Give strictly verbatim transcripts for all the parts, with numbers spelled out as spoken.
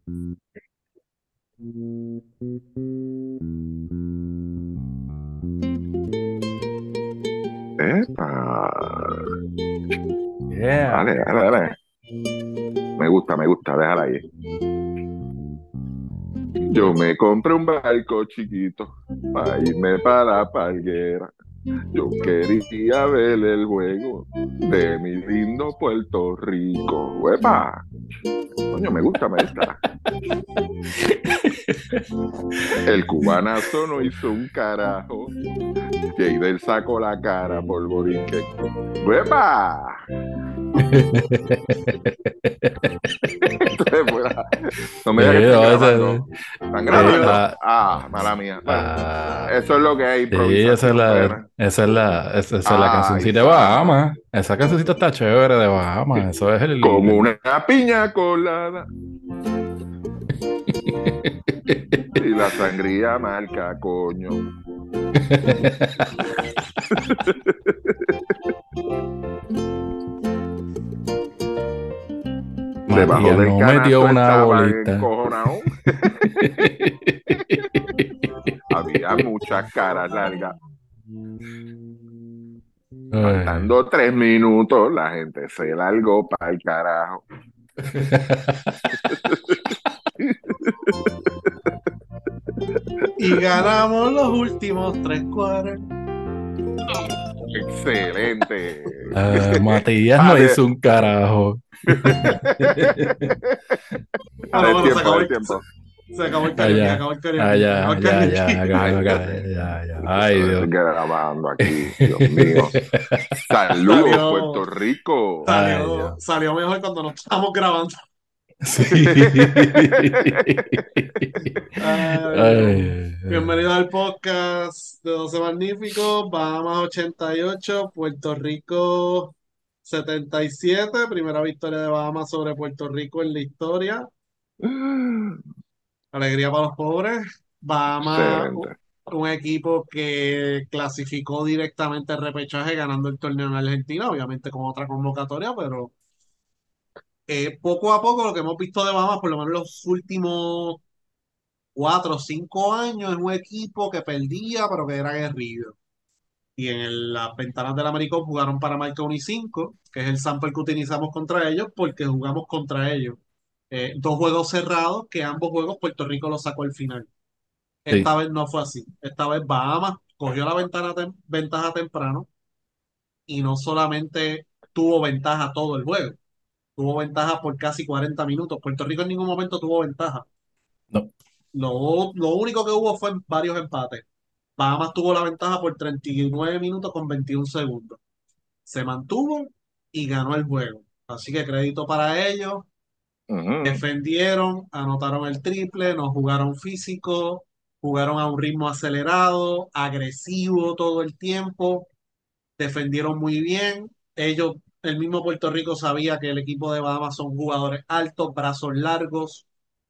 Epa. Yeah. Dale, dale, dale. Me gusta, me gusta, déjala ahí. Yo me compré un barco chiquito para irme para la palguera. Yo quería ver el juego de mi lindo Puerto Rico. ¡Uepa! Coño, me gusta, me gusta. El cubanazo no hizo un carajo. Jader sacó la cara por Borique. ¡Uepa! Entonces, pues, no Sí, me digas que están no, ese- grabando. ¿Están sí, grabando? ah, Ah, mala mía. Bueno, ah, eso es lo que hay, sí, esa es improvisación. la, Bueno. esa es la, esa, esa es la Ay, cancioncita de santo. Bahamas. Esa cancioncita está chévere de Bahamas. Eso es el, Como el- una piña colada y la sangría marca, coño. Debajo Matías del no metió canasto una estaban bolita. encojonados. Había muchas caras largas. Ay. Faltando tres minutos, la gente se largó para el carajo. Y ganamos los últimos tres cuadros. Excelente. Ah, Matías no Dale. hizo un carajo. Dale Bueno, el bueno, se tiempo, acabó dale el el, tiempo. se, se acabó el Ah, karaoke, ya. acabó el Ah, karaoke, acabó ya, el ya, ya, karaoke. acá, Ay, acá, este, ya, ya. Ay, estoy Dios. grabando aquí, Dios mío. Saludos, Puerto Salió, Rico. Ay, salió, Dios. salió mejor cuando nos estábamos grabando. Sí. Ay, Dios. Ay, ay. Bienvenido al podcast de doce Magníficos, Bahamas ochenta y ocho, Puerto Rico setenta y siete, primera victoria de Bahamas sobre Puerto Rico en la historia. Alegría para los pobres. Bahamas, u- Excelente. un equipo que clasificó directamente al repechaje ganando el torneo en Argentina, obviamente con otra convocatoria, pero eh, poco a poco lo que hemos visto de Bahamas, por lo menos los últimos cuatro o cinco años, es un equipo que perdía, pero que era aguerrido. Y en el- las ventanas del Americop jugaron para marca uno y cinco, que es el sample que utilizamos contra ellos, porque jugamos contra ellos. Eh, dos juegos cerrados, que ambos juegos Puerto Rico los sacó al final. Sí, Esta vez no fue así. Esta vez Bahamas cogió la ventana tem- ventaja temprano y no solamente tuvo ventaja todo el juego, tuvo ventaja por casi cuarenta minutos. Puerto Rico en ningún momento tuvo ventaja. no, Lo, lo único que hubo fue varios empates. Bahamas tuvo la ventaja por treinta y nueve minutos con veintiún segundos. Se mantuvo y ganó el juego. Así que crédito para ellos. Ujú. Defendieron, anotaron el triple, no jugaron físico, jugaron a un ritmo acelerado, agresivo todo el tiempo, defendieron muy bien. Ellos, el mismo Puerto Rico sabía que el equipo de Bahamas son jugadores altos, brazos largos.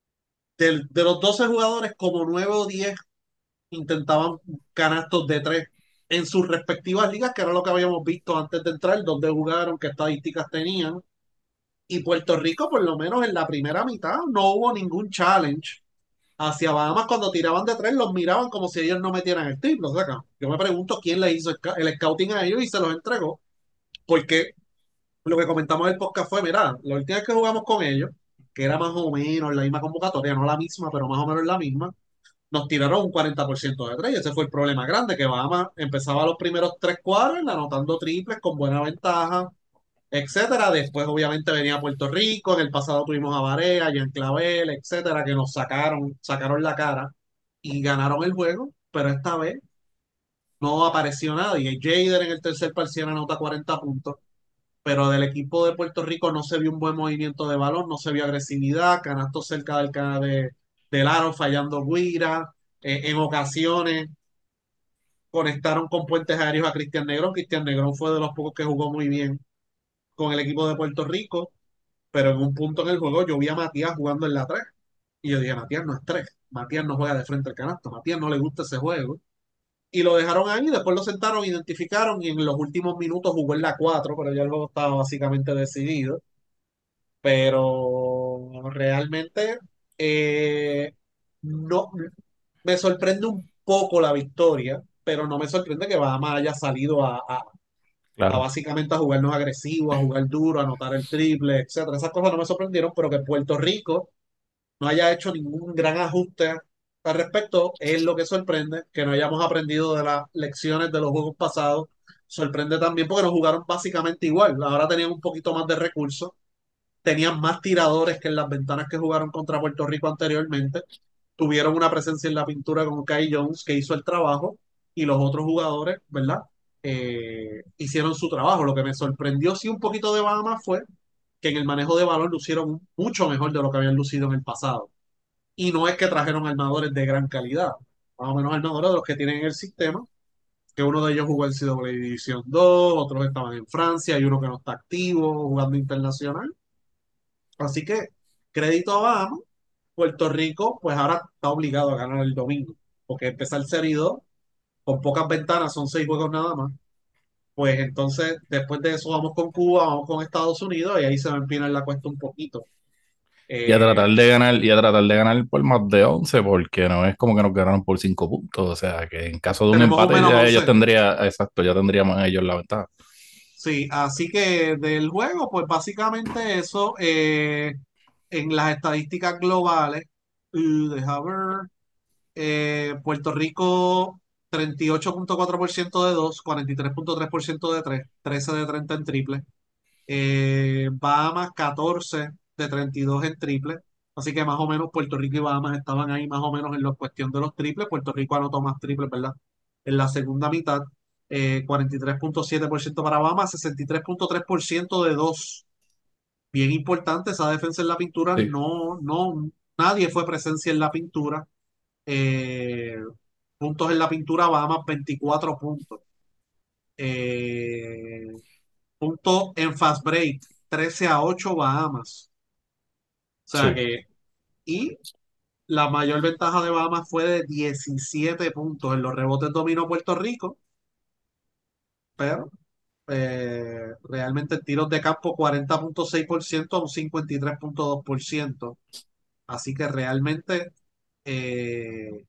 Del- de los doce jugadores, como nueve o diez intentaban canastos de tres en sus respectivas ligas, que era lo que habíamos visto antes de entrar, dónde jugaron, qué estadísticas tenían. Y Puerto Rico, por lo menos en la primera mitad, no hubo ningún challenge hacia Bahamas. Cuando tiraban de tres, los miraban como si ellos no metieran el triple. O sea, acá, yo me pregunto quién le hizo el, ca- el scouting a ellos y se los entregó, porque lo que comentamos en el podcast fue, mira, la última vez que jugamos con ellos, que era más o menos la misma convocatoria, no la misma, pero más o menos la misma, nos tiraron un cuarenta por ciento de tres, y ese fue el problema grande, que Bahamas empezaba los primeros tres cuadros anotando triples con buena ventaja, etcétera. Después, obviamente, venía Puerto Rico. En el pasado tuvimos a Barea, Jean Clavel, etcétera, que nos sacaron, sacaron la cara y ganaron el juego. Pero esta vez no apareció nadie. Jader en el tercer parcial anota cuarenta puntos, pero del equipo de Puerto Rico no se vio un buen movimiento de balón, no se vio agresividad, canastos cerca del, ca- de, del aro, fallando Guira. Eh, en ocasiones conectaron con puentes aéreos a Cristian Negrón. Cristian Negrón fue de los pocos que jugó muy bien con el equipo de Puerto Rico. Pero en un punto en el juego yo vi a Matías jugando en la tres. Y yo dije, Matías no es tres. Matías no juega de frente al canasto. Matías no le gusta ese juego. Y lo dejaron ahí, después lo sentaron, identificaron y en los últimos minutos jugó en la cuatro, pero ya el juego estaba básicamente decidido. Pero realmente Eh, no, me sorprende un poco la victoria, pero no me sorprende que Bahamas haya salido a, a- a Claro. básicamente a jugarnos agresivo, a jugar duro, a anotar el triple, etcétera. Esas cosas no me sorprendieron, pero que Puerto Rico no haya hecho ningún gran ajuste al respecto es lo que sorprende, que no hayamos aprendido de las lecciones de los juegos pasados. Sorprende también porque nos jugaron básicamente igual. Ahora tenían un poquito más de recursos, tenían más tiradores que en las ventanas que jugaron contra Puerto Rico anteriormente. Tuvieron una presencia en la pintura con Kai Jones que hizo el trabajo y los otros jugadores, ¿verdad? Eh, hicieron su trabajo. Lo que me sorprendió sí un poquito de Bahamas fue que en el manejo de balón lucieron mucho mejor de lo que habían lucido en el pasado. Y no es que trajeron armadores de gran calidad, más o menos armadores de los que tienen en el sistema, que uno de ellos jugó en C W División dos, otros estaban en Francia, y uno que no está activo, jugando internacional. Así que crédito a Bahamas. Puerto Rico, pues ahora está obligado a ganar el domingo, porque empezar serie dos con pocas ventanas, son seis juegos nada más. Pues entonces, después de eso, vamos con Cuba, vamos con Estados Unidos, y ahí se va a empinar la cuesta un poquito. Y a Eh, tratar de ganar, y a tratar de ganar por más de once porque no es como que nos ganaron por cinco puntos. O sea, que en caso de un tenemos un empate, menos ya ellos once. tendrían, exacto, ya tendríamos ellos la ventaja. Sí, así que del juego, pues básicamente eso, eh, en las estadísticas globales, uh, deja ver, eh, Puerto Rico treinta y ocho punto cuatro por ciento de dos, cuarenta y tres punto tres por ciento de tres, trece de treinta en triple. Eh, Bahamas catorce de treinta y dos en triple. Así que más o menos Puerto Rico y Bahamas estaban ahí más o menos en la cuestión de los triples. Puerto Rico anotó más triples, ¿verdad? En la segunda mitad, eh, cuarenta y tres punto siete por ciento para Bahamas, sesenta y tres punto tres por ciento de dos. Bien importante esa defensa en la pintura. Sí, No, no, nadie fue presencia en la pintura. Eh, Puntos en la pintura, Bahamas veinticuatro puntos. Eh, Puntos en fast break, trece a ocho Bahamas. O sea sí, que, y la mayor ventaja de Bahamas fue de diecisiete puntos. En los rebotes dominó Puerto Rico, pero eh, realmente en tiros de campo cuarenta punto seis por ciento a un cincuenta y tres punto dos por ciento. Así que realmente eh,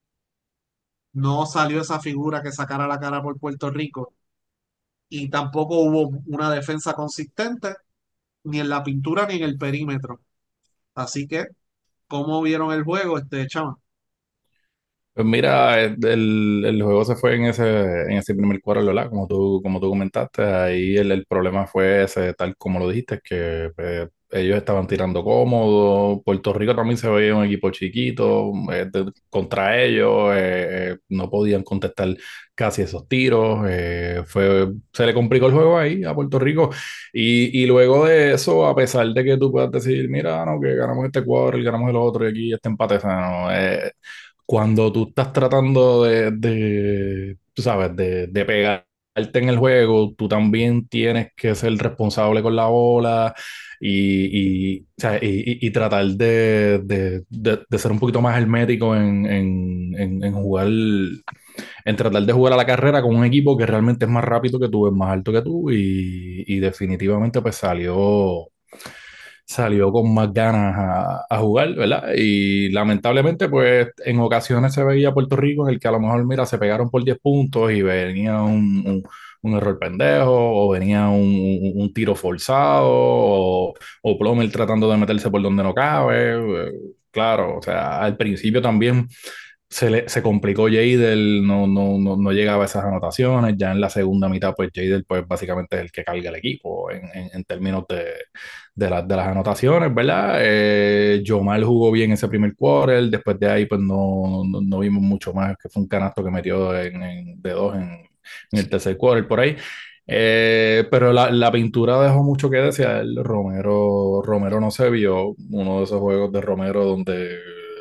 no salió esa figura que sacara la cara por Puerto Rico y tampoco hubo una defensa consistente ni en la pintura ni en el perímetro. Así que, ¿cómo vieron el juego, este chama? pues mira, eh, el, el juego se fue en ese, en ese primer cuarto, ¿verdad? Como tú, como tú comentaste, ahí el, el problema fue ese, tal como lo dijiste, que pues, ellos estaban tirando cómodo. Puerto Rico también se veía un equipo chiquito, eh, de- contra ellos, eh, eh, no podían contestar casi esos tiros. Eh, fue, se le complicó el juego ahí a Puerto Rico. Y, y luego de eso, a pesar de que tú puedas decir, mira, no, que ganamos este cuadro y ganamos el otro, y aquí este empate, o sea, no, eh, cuando tú estás tratando de, de, tú sabes, de, de pegarte en el juego, tú también tienes que ser responsable con la bola y, y, o sea, y, y- y tratar de, de- de- de ser un poquito más hermético en, en, en- en jugar, en tratar de jugar a la carrera con un equipo que realmente es más rápido que tú, es más alto que tú y, y definitivamente pues salió salió con más ganas a, a jugar, ¿verdad? Y lamentablemente, pues en ocasiones se veía Puerto Rico en el que a lo mejor, mira, se pegaron por diez puntos y venía un, un- un error pendejo, o venía un, un- un tiro forzado, o, o Plomer tratando de meterse por donde no cabe. eh, Claro, o sea, al principio también se, le, se complicó Jadel, no, no, no, no llegaba a esas anotaciones. Ya en la segunda mitad, pues Jadel, pues básicamente es el que carga el equipo en, en- en términos de, de, las de las anotaciones, ¿verdad? Eh, Yomal jugó bien ese primer quarter, después de ahí, pues no, no, no vimos mucho más, que fue un canasto que metió en, en- de dos en, en el tercer quarter por ahí. Eh, pero la, la pintura dejó mucho que desear. Romero, Romero no se vio uno de esos juegos de Romero donde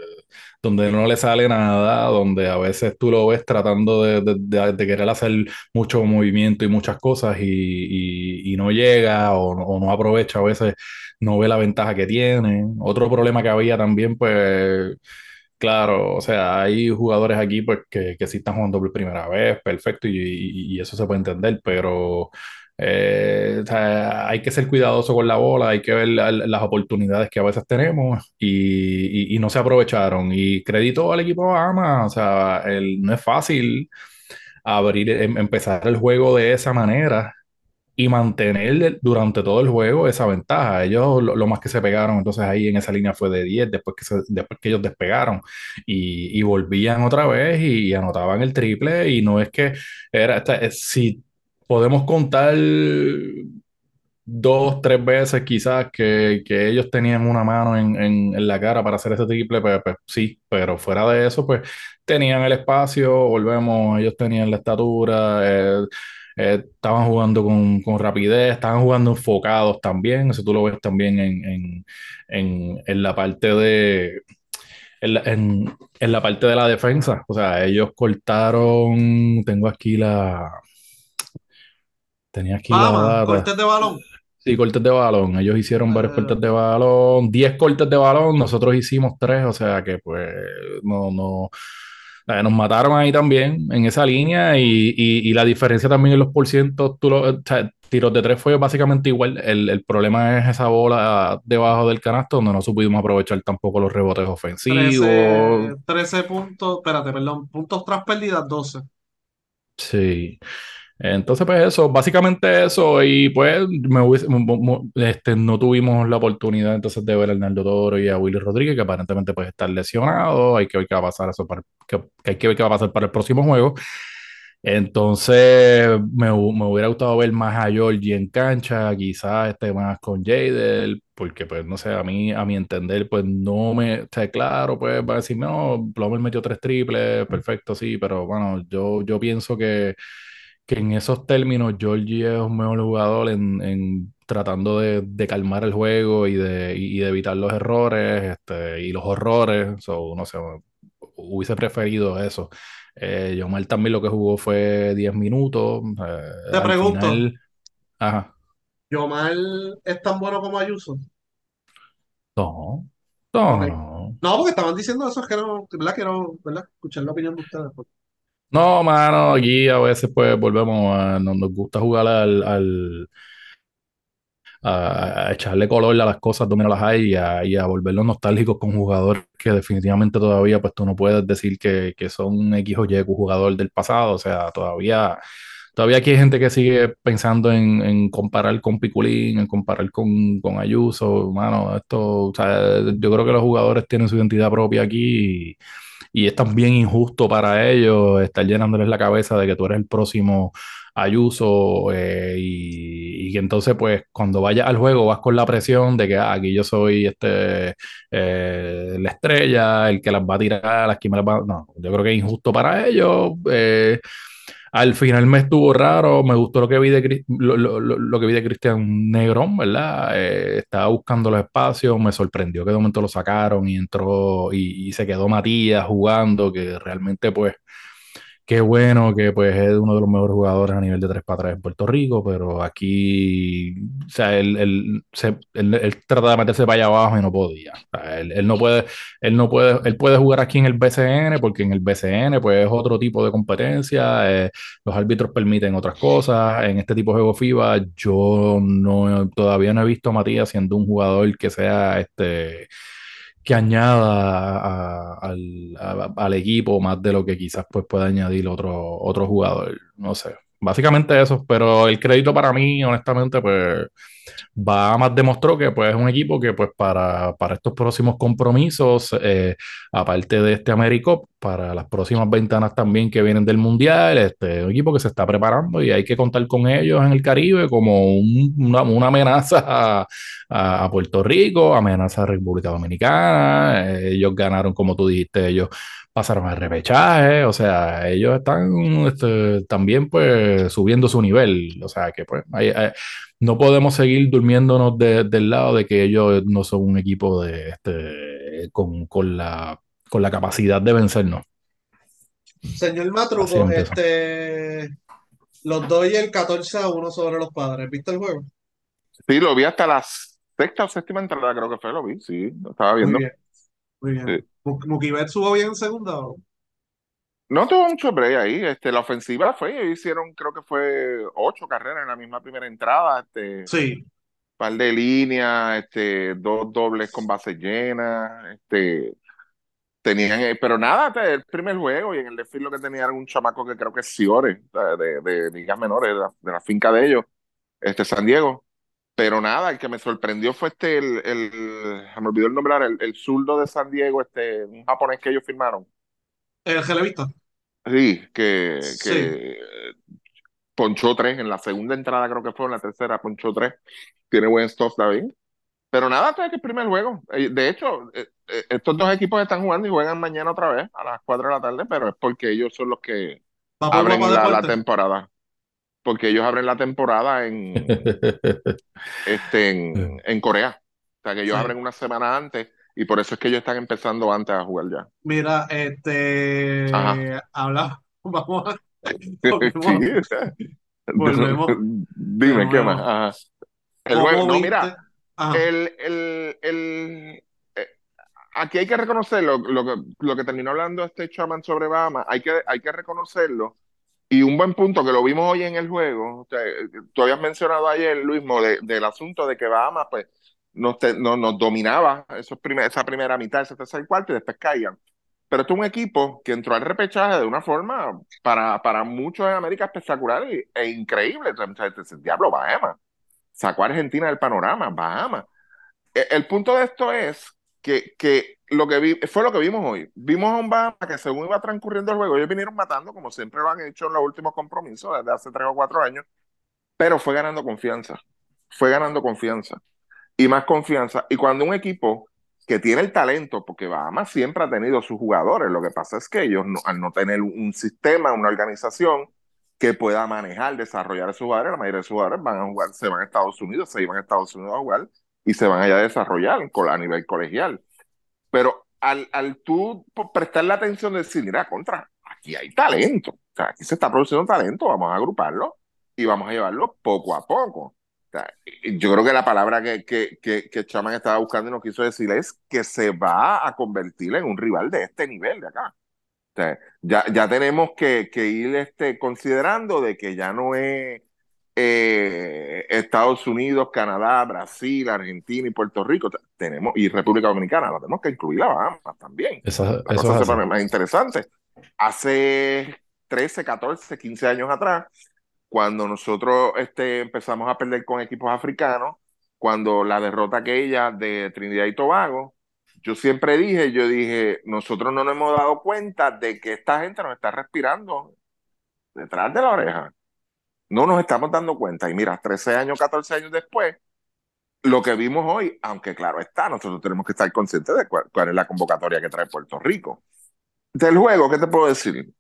donde no le sale nada, donde a veces tú lo ves tratando de, de- de- de querer hacer mucho movimiento y muchas cosas y, y- y no llega o, no o no aprovecha, a veces no ve la ventaja que tiene. Otro problema que había también, pues, claro, o sea, hay jugadores aquí pues que, que sí están jugando por primera vez, perfecto, y, y- y eso se puede entender, pero Eh, o sea, hay que ser cuidadoso con la bola, hay que ver la- las oportunidades que a veces tenemos y, y- y no se aprovecharon. Y crédito al equipo Bahama, o sea, el- no es fácil abrir, em- empezar el juego de esa manera y mantener durante todo el juego esa ventaja. Ellos lo, lo más que se pegaron, entonces ahí en esa línea fue de diez después que, se- después que ellos despegaron y, y volvían otra vez y, anotaban el triple y no es que era, esta- es- si podemos contar dos, tres veces quizás que, que ellos tenían una mano en, en- en la cara para hacer ese triple, pues, pues sí, pero fuera de eso, pues tenían el espacio, volvemos, ellos tenían la estatura, eh, eh, estaban jugando con, con rapidez, estaban jugando enfocados también, eso tú lo ves también en, en, en, en la parte de... En la, en, en la parte de la defensa, o sea, ellos cortaron, tengo aquí la, tenía aquí la Vamos, data. cortes de balón. Sí, cortes de balón. Ellos hicieron varios Eh, cortes de balón, diez cortes de balón, nosotros hicimos tres, o sea que pues no, no, eh, nos mataron ahí también en esa línea y, y, y la diferencia también en los porcientos, tú lo- o sea, tiros de tres fue básicamente igual. El, el problema es esa bola debajo del canasto donde no supimos aprovechar tampoco los rebotes ofensivos. trece, trece puntos, espérate, perdón, puntos tras pérdidas, doce. Sí. Entonces, pues eso, básicamente eso, y pues me hubiese- mo- mo- este, no tuvimos la oportunidad entonces de ver a Hernando Toro y a Willy Rodríguez, que aparentemente pues están lesionados, hay que ver qué va a pasar eso para, que, que hay que ver qué va a pasar para el próximo juego. Entonces, me, hu- me hubiera gustado ver más a Georgie en cancha, quizás este más con Jadel, porque pues no sé, a mí, a mi entender, pues no me, o sea, claro, pues va a decir, no, Plomer metió tres triples, perfecto, sí, pero bueno, yo, yo pienso que que en esos términos Georgie es un mejor jugador en, en tratando de, de calmar el juego y de, y de evitar los errores este, y los horrores. So, no sé, hubiese preferido eso. Eh, Yomar también lo que jugó fue diez minutos. Eh, Te al pregunto, final, ajá, ¿Yomar es tan bueno como Ayuso? no, Ok. no, no. No, porque estaban diciendo eso, es que no, ¿verdad? Quiero, ¿verdad? Escuchar la opinión de ustedes. Pues. No, mano, aquí a veces pues volvemos a, nos, nos gusta jugar al, al, a, a echarle color a las cosas donde no las hay y a, y a volverlos nostálgicos con jugadores que definitivamente todavía pues tú no puedes decir que, que son X o Y jugador del pasado, o sea, todavía, todavía aquí hay gente que sigue pensando en, en comparar con Piculín, en comparar con, con Ayuso, mano, esto, o sea, yo creo que los jugadores tienen su identidad propia aquí y es también injusto para ellos estar llenándoles la cabeza de que tú eres el próximo Ayuso eh, y, y que entonces pues cuando vayas al juego vas con la presión de que ah, aquí yo soy este eh, la estrella, el que las va a tirar, las que me las va... No, yo creo que es injusto para ellos. eh, Al final me estuvo raro, me gustó lo que vi de, Cris- lo, lo- lo- lo que vi de Cristian Negrón, ¿verdad? Eh, estaba buscando los espacios, me sorprendió que de momento lo sacaron y entró y, y se quedó Matías jugando, que realmente pues qué bueno que pues es uno de los mejores jugadores a nivel de tres para tres en Puerto Rico, pero aquí, o sea, él, él, se- él- él trata de meterse para allá abajo y no podía. O sea, él, él no puede, él no puede, él puede jugar aquí en el B C N porque en el B C N pues es otro tipo de competencia, eh, los árbitros permiten otras cosas. En este tipo de juego FIBA yo no, todavía no he visto a Matías siendo un jugador que sea este que añada a- al, a- al equipo más de lo que quizás pues pueda añadir otro, otro jugador. No sé. Básicamente eso, pero el crédito para mí, honestamente, pues Bahamas demostró que pues, es un equipo que pues, para, para estos próximos compromisos, eh, aparte de este AmeriCup, para las próximas ventanas también que vienen del Mundial, este, un equipo que se está preparando y hay que contar con ellos en el Caribe como un- una, una amenaza a, a- a Puerto Rico, amenaza a República Dominicana. Eh, ellos ganaron, como tú dijiste, ellos pasaron al repechaje, o sea, ellos están este, también pues subiendo su nivel, o sea que pues hay, hay- no podemos seguir durmiéndonos de- del lado de que ellos no son un equipo de, este, con, con la, con la capacidad de vencernos. Señor Matruco, Básicamente eso. este, los doy el catorce a uno sobre los padres. ¿Viste el juego? Sí, lo vi hasta la sexta o séptima entrada, creo que fue, lo vi, sí, lo estaba Muy viendo. bien, muy bien. Sí. Mu- ¿Mukibet subo bien en segunda? ¿O? No tuvo mucho break ahí. Este, la ofensiva fue, ellos hicieron, creo que fue ocho carreras en la misma primera entrada, este, Sí, par de líneas, este, dos dobles con bases llenas, este, tenían, eh, pero nada, este, el primer juego y en el desfile lo que tenía era un chamaco que creo que es Ciore, de, de, de ligas menores, de la, de la finca de ellos, este, San Diego. Pero nada, el que me sorprendió fue este, el, el, me olvidó el nombre, ahora, el, el zurdo de San Diego, este, un japonés que ellos firmaron. el relevista. Sí, que, Sí, que ponchó tres en la segunda entrada, creo que fue en la tercera, ponchó tres. Tiene buen stuff David. Pero nada, este es el primer juego. Eh, De hecho, eh, eh, estos dos equipos están jugando y juegan mañana otra vez a las cuatro de la tarde, pero es porque ellos son los que va por Guapa abren la, la Deporte. temporada. Porque ellos abren la temporada en, este, en, en Corea. O sea, que ellos Sí. abren una semana antes y por eso es que ellos están empezando antes a jugar ya. Mira, Ajá. este, habla, vamos, a- Sí. volvemos, volvemos de Dime, ¿qué más? nuevo. Ajá. El juego, ¿Cómo no, mira, viste? Ah, el, el, el, eh, aquí hay que reconocerlo, lo que, lo que terminó hablando este Chaman sobre Bahamas, hay que, hay que reconocerlo. Y un buen punto que lo vimos hoy en el juego, o sea, tú habías mencionado ayer, Luismo, de, del asunto de que Bahamas pues, nos, te- no- nos dominaba esos primer- esa primera mitad, ese tercer cuarto y después caían. Pero este es un equipo que entró al repechaje de una forma para, para muchos en América espectacular y- e increíble. O sea, o sea, diablo, Bahamas. Sacó a Argentina del panorama, Bahamas. E- El punto de esto es que, que lo que vi, fue lo que vimos hoy. Vimos a un Bama que según iba transcurriendo el juego, ellos vinieron matando, como siempre lo han hecho en los últimos compromisos, desde hace tres o cuatro años, pero fue ganando confianza. Fue ganando confianza y más confianza. Y cuando un equipo que tiene el talento, porque Bahamas siempre ha tenido sus jugadores, lo que pasa es que ellos, no, al no tener un sistema, una organización que pueda manejar, desarrollar esos jugadores, la mayoría de sus jugadores van a jugar, se van a Estados Unidos, se iban a Estados Unidos a jugar y se van allá a desarrollar a nivel colegial. Pero al, al tú prestar la atención de decir, mira, contra, aquí hay talento, o sea, aquí se está produciendo talento, vamos a agruparlo y vamos a llevarlo poco a poco. O sea, yo creo que la palabra que, que, que, que Chaman estaba buscando y no quiso decir es que se va a convertir en un rival de este nivel de acá. O sea, ya, ya tenemos que, que ir este, considerando de que ya no es eh, Estados Unidos, Canadá, Brasil, Argentina y Puerto Rico. Tenemos, y República Dominicana, la tenemos que incluir a Bahamas también. Eso, La eso cosa es se así. pone más interesante. Hace trece, catorce, quince años atrás, cuando nosotros este, empezamos a perder con equipos africanos, cuando la derrota aquella de Trinidad y Tobago, yo siempre dije, yo dije, nosotros no nos hemos dado cuenta de que esta gente nos está respirando detrás de la oreja. No nos estamos dando cuenta. Y mira, trece años, catorce años después, lo que vimos hoy, aunque claro está, nosotros tenemos que estar conscientes de cuál, cuál es la convocatoria que trae Puerto Rico. Del juego, ¿qué te puedo decir?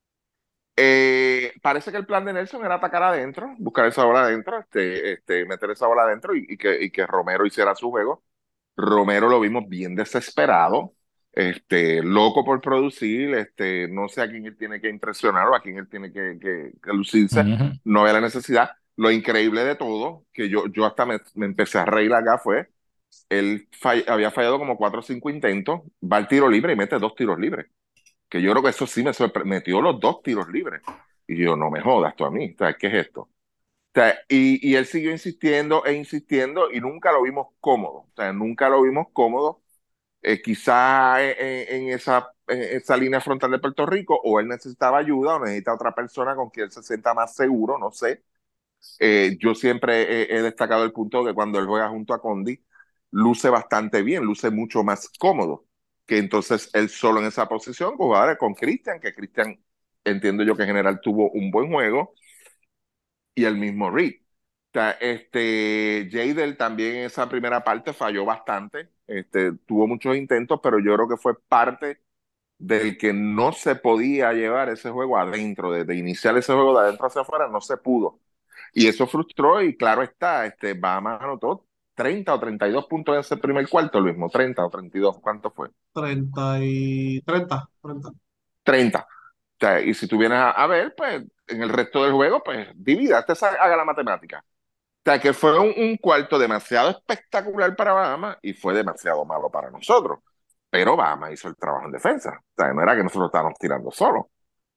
Eh, parece que el plan de Nelson era atacar adentro, buscar esa bola adentro, este, este, meter esa bola adentro y, y, que, y que Romero hiciera su juego. Romero lo vimos bien desesperado, este, loco por producir, este, no sé a quién él tiene que impresionar o a quién él tiene que, que, que lucirse, Ujú. no había la necesidad. Lo increíble de todo, que yo, yo hasta me, me empecé a reír acá, fue, él fall, había fallado como cuatro o cinco intentos, va al tiro libre y mete dos tiros libres, que yo creo que eso sí me sorprendió, metió los dos tiros libres. Y yo, no me jodas tú a mí, o sea, ¿qué es esto? O sea, y, y él siguió insistiendo e insistiendo y nunca lo vimos cómodo, o sea, nunca lo vimos cómodo, eh, quizá en, en esa, en esa línea frontal de Puerto Rico, o él necesitaba ayuda o necesita otra persona con quien él se sienta más seguro, no sé. Eh, yo siempre he, he destacado el punto de que cuando él juega junto a Condi, luce bastante bien, luce mucho más cómodo que entonces él solo en esa posición, jugadores con Cristian, que Cristian entiendo yo que en general tuvo un buen juego, y el mismo Reed. O sea, este, Jadel también en esa primera parte falló bastante, este, tuvo muchos intentos, pero yo creo que fue parte del que no se podía llevar ese juego adentro, de, de iniciar ese juego de adentro hacia afuera, no se pudo. Y eso frustró y claro está, este, Bahamas anotó treinta o treinta y dos puntos en ese primer cuarto, lo mismo, treinta o treinta y dos, ¿cuánto fue? treinta y treinta, treinta. Treinta. O sea, y si tú vienes a, a ver, pues en el resto del juego, pues divida, te haga la matemática. O sea, que fue un, un cuarto demasiado espectacular para Bahamas y fue demasiado malo para nosotros. Pero Bahamas hizo el trabajo en defensa. O sea, no era que nosotros estábamos tirando solos.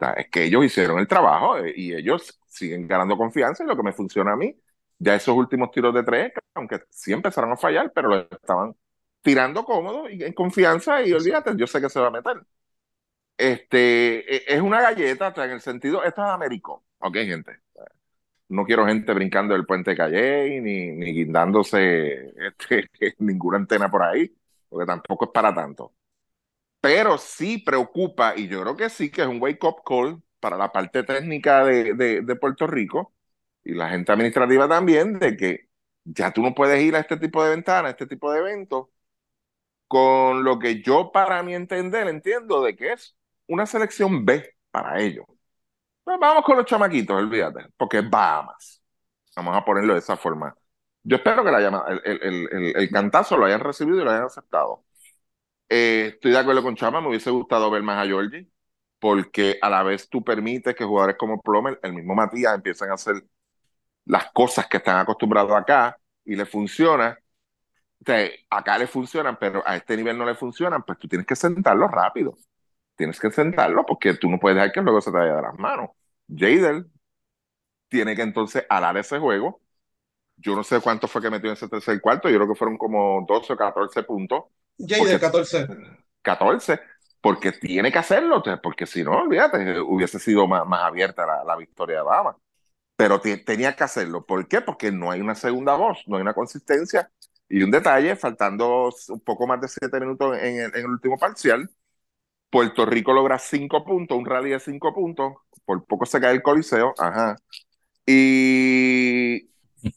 sea, es que ellos hicieron el trabajo eh, y ellos siguen ganando confianza en lo que me funciona a mí. Ya esos últimos tiros de tres, aunque sí empezaron a fallar, pero lo estaban tirando cómodo y en confianza y olvídate, yo sé que se va a meter. Este, e- es una galleta, o sea, en el sentido, esto es Américo, ok, gente. No quiero gente brincando del puente Calle ni, ni guindándose este, ninguna antena por ahí, porque tampoco es para tanto. Pero sí preocupa, y yo creo que sí, que es un wake-up call para la parte técnica de, de, de Puerto Rico y la gente administrativa también, de que ya tú no puedes ir a este tipo de ventanas, a este tipo de eventos, con lo que yo, para mi entender, entiendo de que es una selección B para ellos. Pues vamos con los chamaquitos, olvídate, porque es Bahamas. Vamos a ponerlo de esa forma. Yo espero que la llama, el, el, el, el, el cantazo lo hayan recibido y lo hayan aceptado. Eh, estoy de acuerdo con Chama, me hubiese gustado ver más a Georgie, porque a la vez tú permites que jugadores como Plomer, el mismo Matías, empiecen a hacer las cosas que están acostumbrados acá y le funciona. O sea, acá le funcionan, pero a este nivel no le funcionan, pues tú tienes que sentarlo rápido. Tienes que sentarlo porque tú no puedes dejar que luego se te vaya de las manos. Jadel tiene que entonces alar ese juego. Yo no sé cuánto fue que metió en ese tercer cuarto, yo creo que fueron como doce o catorce puntos, Jay del porque catorce. catorce, porque tiene que hacerlo, porque si no, olvídate, hubiese sido más, más abierta la, la victoria de Bahamas. Pero te, tenía que hacerlo. ¿Por qué? Porque no hay una segunda voz, no hay una consistencia. Y un detalle, faltando un poco más de siete minutos en el, en el último parcial, Puerto Rico logra cinco puntos, un rally de cinco puntos, por poco se cae el Coliseo, ajá, y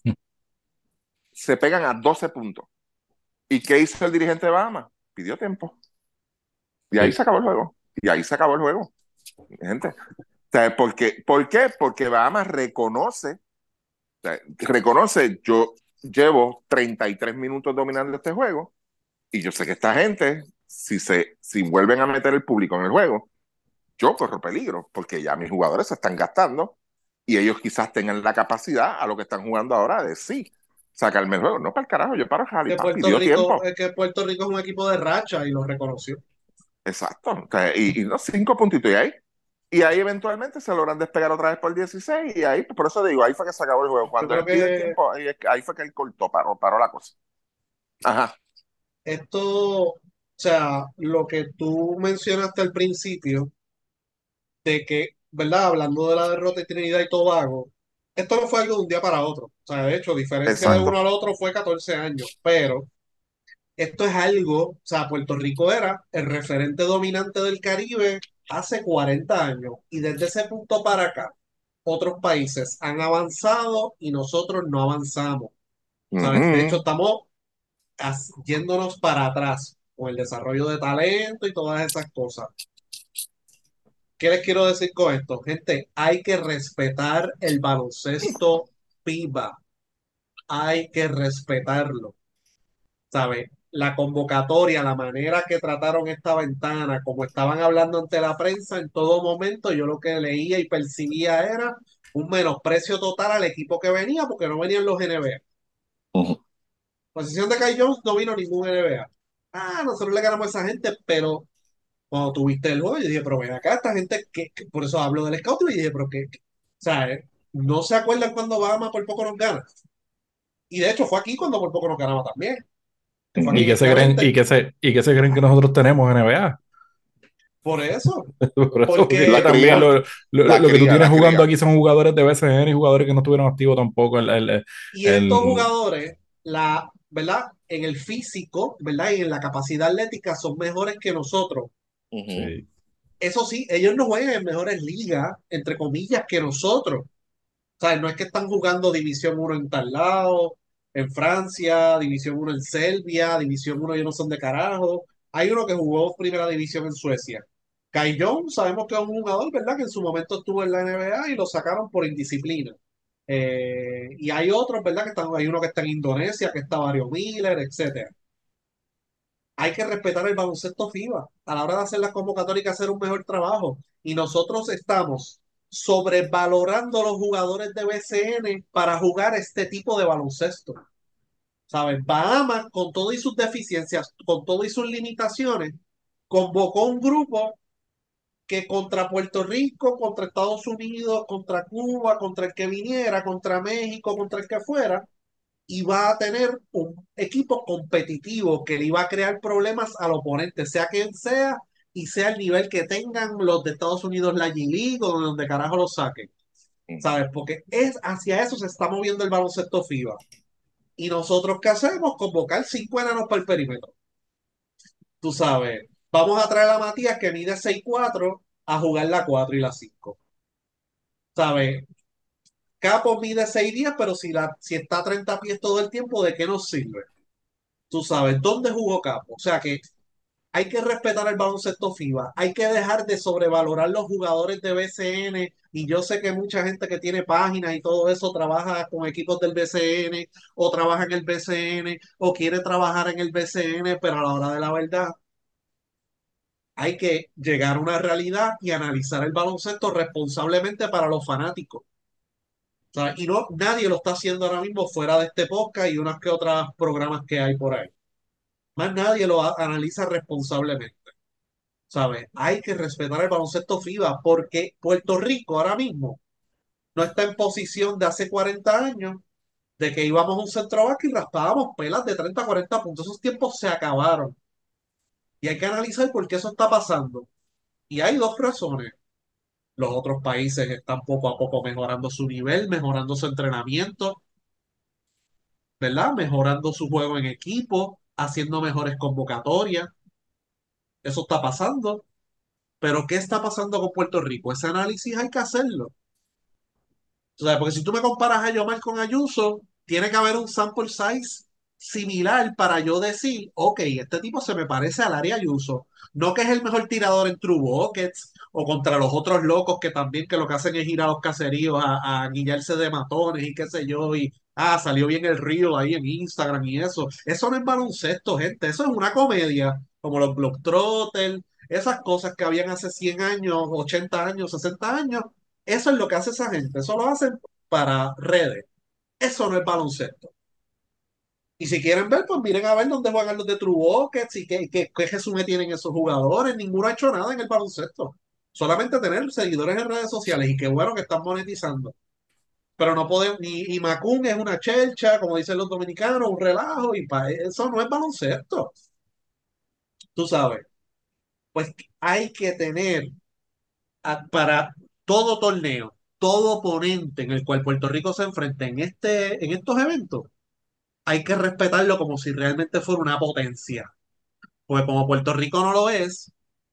se pegan a doce puntos. ¿Y qué hizo el dirigente de Bahamas? Pidió tiempo. Y ahí Sí. se acabó el juego. Y ahí se acabó el juego, gente. O sea, ¿por qué? ¿Por qué? Porque Bahamas reconoce, o sea, reconoce, yo llevo treinta y tres minutos dominando este juego y yo sé que esta gente, si, se, si vuelven a meter el público en el juego, yo corro peligro, porque ya mis jugadores se están gastando y ellos quizás tengan la capacidad a lo que están jugando ahora de sí, sacarme el juego. No, para el carajo, yo paro Jali, Que papi, Puerto dio Rico, tiempo. es que Puerto Rico es un equipo de racha y lo reconoció. Exacto. O sea, y, y no, cinco puntitos y ahí. Y ahí eventualmente se logran despegar otra vez por dieciséis y ahí, pues, por eso digo, ahí fue que se acabó el juego. Yo Cuando creo él pide que tiempo, ahí, ahí fue que él cortó, paró, paró la cosa. Ajá, esto, o sea, lo que tú mencionaste al principio, de que, ¿verdad? Hablando de la derrota de Trinidad y Tobago, esto no fue algo de un día para otro. O sea, de hecho, diferencia de uno exacto. al otro fue catorce años, pero esto es algo, o sea, Puerto Rico era el referente dominante del Caribe hace cuarenta años y desde ese punto para acá, otros países han avanzado y nosotros no avanzamos. ¿Sabes? De hecho, Ujú. estamos as- yéndonos para atrás con el desarrollo de talento y todas esas cosas. ¿Qué les quiero decir con esto? Gente, hay que respetar el baloncesto FIBA. Hay que respetarlo. ¿Sabe? La convocatoria, la manera que trataron esta ventana, como estaban hablando ante la prensa, en todo momento yo lo que leía y percibía era un menosprecio total al equipo que venía porque no venían los N B A. Ujú. Posición de Kai Jones no vino ningún N B A. Ah, nosotros le ganamos a esa gente, pero cuando tuviste el juego, yo dije, pero ven acá, esta gente, que, por eso hablo del scouting, y dije, pero que, que- o sea, eh, no se acuerdan cuando Bahamas por poco nos gana. Y de hecho fue aquí cuando por poco nos ganaba también, que fue aquí ¿Y en qué se este creen, y veinte. qué se, y qué se creen que nosotros tenemos en N B A? Por eso, Por eso, porque es que La porque, también cría, lo, lo, la lo que tú cría, tienes la jugando cría. aquí son jugadores de B C N y jugadores que no estuvieron activos tampoco. El, el, y estos el- jugadores, la, ¿verdad? En el físico, ¿verdad? Y en la capacidad atlética son mejores que nosotros. Ujú. sí. Eso sí, ellos no juegan en mejores ligas, entre comillas, que nosotros. O sea, no es que están jugando División uno en tal lado, en Francia, División uno en Serbia, División uno ellos no son de carajo. Hay uno que jugó Primera División en Suecia. Kai Jones, sabemos que es un jugador, ¿verdad? Que en su momento estuvo en la N B A y lo sacaron por indisciplina. Eh, y hay otros, ¿verdad? Que están, hay uno que está en Indonesia, que está Mario Miller, etcétera. Hay que respetar el baloncesto FIBA. A la hora de hacer las convocatorias hay que hacer un mejor trabajo. Y nosotros estamos sobrevalorando los jugadores de B C N para jugar este tipo de baloncesto. ¿Sabes? Bahamas, con todo y sus deficiencias, con todo y sus limitaciones, convocó un grupo que contra Puerto Rico, contra Estados Unidos, contra Cuba, contra el que viniera, contra México, contra el que fuera, iba a tener un equipo competitivo que le iba a crear problemas al oponente, sea quien sea, y sea el nivel que tengan los de Estados Unidos, la G League o donde carajo lo saquen, ¿sabes? Porque es hacia eso se está moviendo el baloncesto FIBA. Y nosotros, ¿qué hacemos? Convocar cinco enanos para el perímetro. Tú sabes, vamos a traer a Matías que mide seis cuatro a jugar la cuatro y la cinco. ¿Sabes? Capo mide seis diez, pero si, la, si está a treinta pies todo el tiempo, ¿de qué nos sirve? Tú sabes, ¿dónde jugó Capo? O sea que hay que respetar el baloncesto FIBA, hay que dejar de sobrevalorar los jugadores de B C N, y yo sé que mucha gente que tiene páginas y todo eso trabaja con equipos del B C N o trabaja en el B C N o quiere trabajar en el B C N, pero a la hora de la verdad hay que llegar a una realidad y analizar el baloncesto responsablemente para los fanáticos. O sea, y no, nadie lo está haciendo ahora mismo fuera de este podcast y unas que otras programas que hay por ahí. Más nadie lo a- analiza responsablemente. ¿Sabes? Hay que respetar el baloncesto FIBA porque Puerto Rico ahora mismo no está en posición de hace cuarenta años de que íbamos a un centro básquet y raspábamos pelas de treinta a cuarenta puntos. Esos tiempos se acabaron. Y hay que analizar por qué eso está pasando. Y hay dos razones. Los otros países están poco a poco mejorando su nivel, mejorando su entrenamiento, ¿verdad? Mejorando su juego en equipo, haciendo mejores convocatorias. Eso está pasando. Pero ¿qué está pasando con Puerto Rico? Ese análisis hay que hacerlo. O sea, porque si tú me comparas a Yomar con Ayuso, tiene que haber un sample size similar para yo decir, ok, este tipo se me parece al área Ayuso. No que es el mejor tirador en True Buckets o contra los otros locos que también que lo que hacen es ir a los caseríos a, a guillarse de matones y qué sé yo, y ah, salió bien el reel ahí en Instagram y eso. Eso no es baloncesto, gente, eso es una comedia, como los Globetrotters, esas cosas que habían hace cien años, ochenta años, sesenta años. Eso es lo que hace esa gente. Eso lo hacen para redes. Eso no es baloncesto. Y si quieren ver, pues miren a ver dónde juegan los de True Buckets y qué, qué, qué resumen tienen esos jugadores. Ninguno ha hecho nada en el baloncesto. Solamente tener seguidores en redes sociales y qué bueno que están monetizando. Pero no podemos, ni y Macún es una chelcha, como dicen los dominicanos, un relajo, y pa, eso no es baloncesto. Tú sabes. Pues hay que tener a- para todo torneo, todo oponente en el cual Puerto Rico se enfrente en, este, en estos eventos, hay que respetarlo como si realmente fuera una potencia. Porque como Puerto Rico no lo es,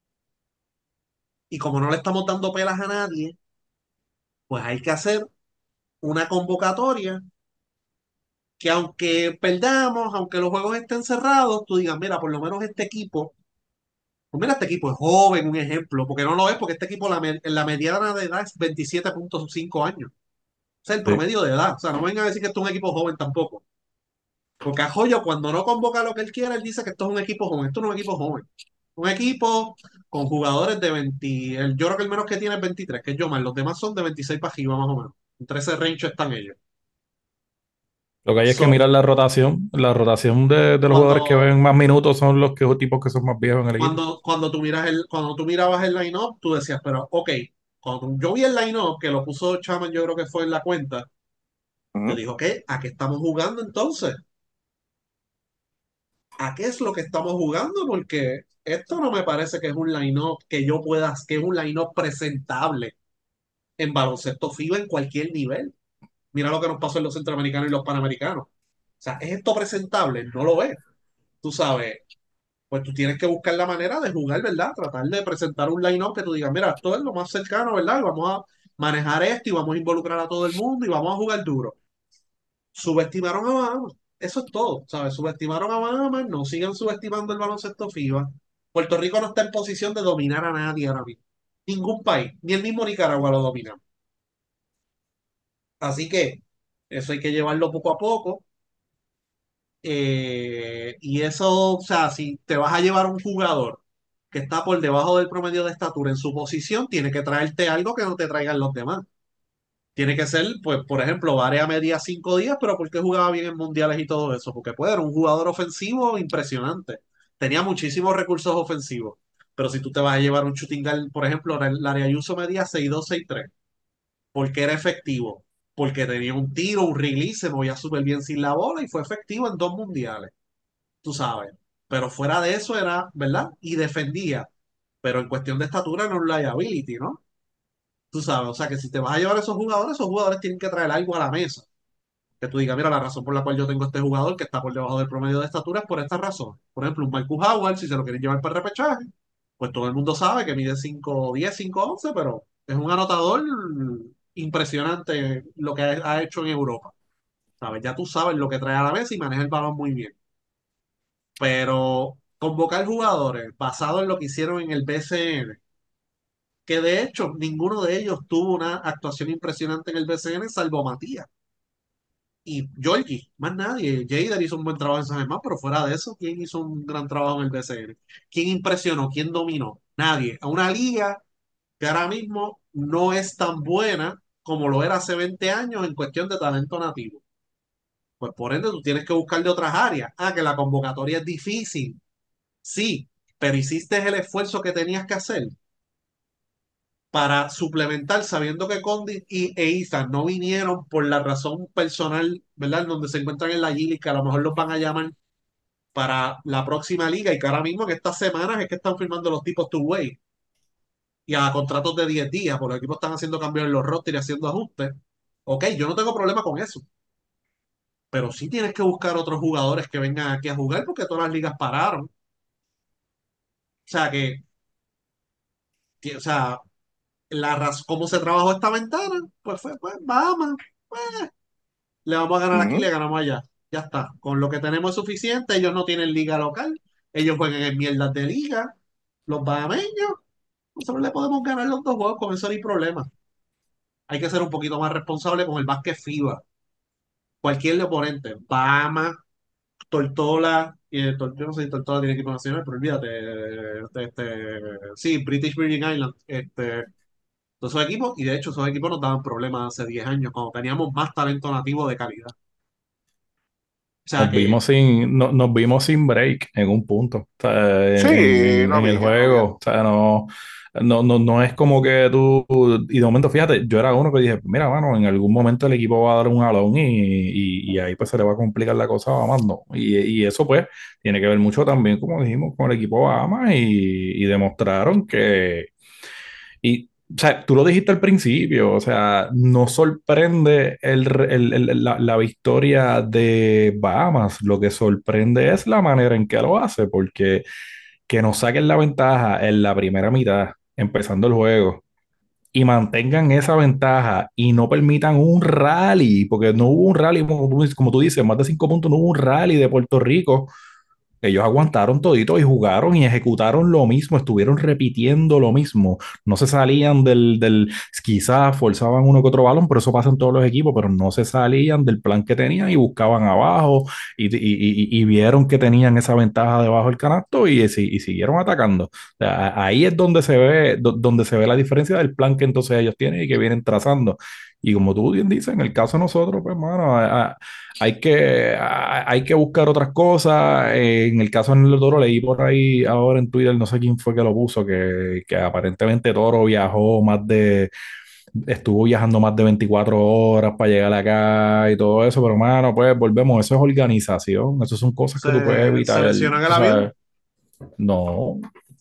y como no le estamos dando pelas a nadie, pues hay que hacer una convocatoria que aunque perdamos, aunque los juegos estén cerrados, tú digas, mira, por lo menos este equipo, pues mira, este equipo es joven, un ejemplo, porque no lo es, porque este equipo, la, me- la mediana de edad es veintisiete punto cinco años. Ese es el Sí. promedio de edad. O sea, no me vengan a decir que esto es un equipo joven tampoco. Porque a Joyo, cuando no convoca lo que él quiere, él dice que esto es un equipo joven. Esto no es un equipo joven. Un equipo con jugadores de veinte. el- yo creo que el menos que tiene es veintitrés, que es Yomar. Los demás son de veintiséis para arriba, más o menos. Entre ese range están ellos. Lo que hay es que So, mirar la rotación. La rotación de, de los jugadores que cuando, ven más minutos son los que, tipos que son más viejos en el equipo. cuando, cuando tú miras el, cuando tú mirabas el line-up, tú decías, pero, ok, cuando yo vi el line-up, que lo puso Chaman, yo creo que fue en la cuenta, yo Ujú. digo, ok, ¿a qué estamos jugando entonces? ¿A qué es lo que estamos jugando? Porque esto no me parece que es un line-up que yo pueda, que es un line-up presentable en baloncesto FIBA en cualquier nivel. Mira lo que nos pasó en los centroamericanos y los panamericanos. O sea, ¿es esto presentable? No lo es. Tú sabes, pues tú tienes que buscar la manera de jugar, ¿verdad? Tratar de presentar un line-up que tú digas, mira, esto es lo más cercano, ¿verdad? Y vamos a manejar esto y vamos a involucrar a todo el mundo y vamos a jugar duro. Subestimaron a Bahamas. Eso es todo, ¿sabes? Subestimaron a Bahamas, no sigan subestimando el baloncesto FIBA. Puerto Rico no está en posición de dominar a nadie ahora mismo. Ningún país, ni el mismo Nicaragua lo domina. Así que eso hay que llevarlo poco a poco. Eh, y eso, o sea, si te vas a llevar un jugador que está por debajo del promedio de estatura en su posición, tiene que traerte algo que no te traigan los demás. Tiene que ser, pues, por ejemplo, Varea media cinco días, pero porque jugaba bien en mundiales y todo eso, porque puede era un jugador ofensivo impresionante. Tenía muchísimos recursos ofensivos. Pero si tú te vas a llevar un shooting guard, por ejemplo, Larry Ayuso medía seis dos seis tres porque era efectivo, porque tenía un tiro, un release, se movía súper bien sin la bola y fue efectivo en dos mundiales, tú sabes. Pero fuera de eso era, ¿verdad? Y defendía. Pero en cuestión de estatura no es liability, ¿no? Tú sabes, o sea que si te vas a llevar a esos jugadores, esos jugadores tienen que traer algo a la mesa. Que tú digas, mira, la razón por la cual yo tengo este jugador que está por debajo del promedio de estatura es por esta razón. Por ejemplo, un Marcus Howard, si se lo quieren llevar para el repechaje, pues todo el mundo sabe que mide cinco diez, cinco once, pero es un anotador impresionante lo que ha ha hecho en Europa. ¿Sabes? Ya tú sabes lo que trae a la mesa y maneja el balón muy bien. Pero convocar jugadores basado en lo que hicieron en el B C N, que de hecho ninguno de ellos tuvo una actuación impresionante en el B C N, salvo Matías y Georgie, más nadie. Jader hizo un buen trabajo en San Germán, pero fuera de eso, ¿quién hizo un gran trabajo en el B C N? ¿Quién impresionó? ¿Quién dominó? Nadie. A una liga que ahora mismo no es tan buena como lo era hace veinte años en cuestión de talento nativo. Pues por ende tú tienes que buscar de otras áreas. Ah, que la convocatoria es difícil. Sí, pero hiciste el esfuerzo que tenías que hacer para suplementar, sabiendo que Condit y e Ethan no vinieron por la razón personal, ¿verdad? Donde se encuentran en la G League, que a lo mejor los van a llamar para la próxima liga y que ahora mismo en estas semanas es que están firmando los tipos two-way y a contratos de diez días, porque los equipos están haciendo cambios en los rosters y haciendo ajustes. Ok, yo no tengo problema con eso, pero sí tienes que buscar otros jugadores que vengan aquí a jugar porque todas las ligas pararon. O sea que, que- o sea, la raz- cómo se trabajó esta ventana, pues fue, pues, Bahamas, pues, le vamos a ganar aquí, Ujú, le ganamos allá. Ya está. Con lo que tenemos es suficiente. Ellos no tienen liga local. Ellos juegan en mierdas de liga. Los bahameños, nosotros le podemos ganar los dos juegos, con eso no hay problema. Hay que ser un poquito más responsable con el básquet FIBA. Cualquier oponente, Bahamas, Tortola, y el Tor- yo no sé si Tortola tiene equipo nacional, pero olvídate, este, este, sí, British Virgin Islands, este, todos esos equipos, y de hecho esos equipos nos daban problemas hace diez años, cuando teníamos más talento nativo de calidad. O sea Nos que, vimos sin, no- nos vimos sin break en un punto, o sea, en, en- sí, en- no en el había, no había. juego. O sea, no, no, no, no es como que tú, y de momento, fíjate, yo era uno que dije, mira, mano, en algún momento el equipo va a dar un jalón y, y, y ahí pues se le va a complicar la cosa a Bahamas, ¿no? Y, y eso pues tiene que ver mucho también, como dijimos, con el equipo Bahamas y, y demostraron que, y, o sea, tú lo dijiste al principio, o sea, no sorprende el, re- el- el- la, la victoria de Bahamas, lo que sorprende es la manera en que lo hace, porque que nos saquen la ventaja en la primera mitad, empezando el juego, y mantengan esa ventaja y no permitan un rally, porque no hubo un rally, como tú, como tú dices, más de cinco puntos, no hubo un rally de Puerto Rico. Ellos aguantaron todito y jugaron y ejecutaron lo mismo, estuvieron repitiendo lo mismo. No se salían del, del, quizás forzaban uno que otro balón, pero eso pasa en todos los equipos, pero no se salían del plan que tenían y buscaban abajo y, y- y- y vieron que tenían esa ventaja debajo del canasto y, y siguieron atacando. O sea, ahí es donde se ve, do- donde se ve la diferencia del plan que entonces ellos tienen y que vienen trazando. Y como tú bien dices, en el caso de nosotros, pues, mano, hay que, a- hay que buscar otras cosas. Eh, en el caso de el Toro, leí por ahí ahora en Twitter, no sé quién fue que lo puso, que, que aparentemente Toro viajó más de, estuvo viajando más de veinticuatro horas para llegar acá y todo eso, pero mano, pues volvemos, eso es organización, eso son cosas que tú puedes se, se evitar, lesionó en el tú avión. sabes. No,